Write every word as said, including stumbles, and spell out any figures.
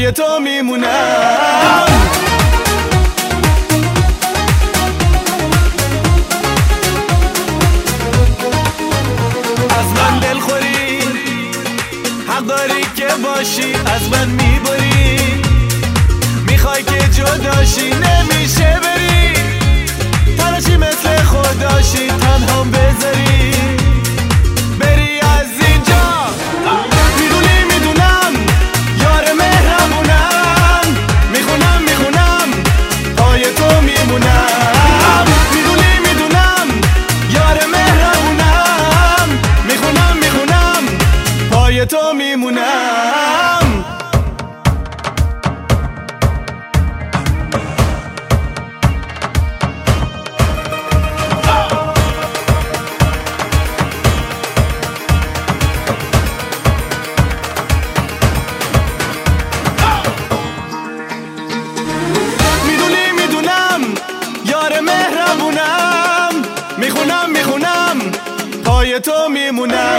پای تو میمونم. از من دلخوری حق داری که باشی، از من میبری میخوای که جداشی، نمیشه بری تنشی مثل خوداشی، تنهام بذاری بری از اینجا. میدونی میدونم یار مهربونم، میخونم میخونم پای تو میمونم. میدونی میدونم یار مهربونم، میخونم میخونم پای تو میمونم. میخونم میخونم پای تو میمونم.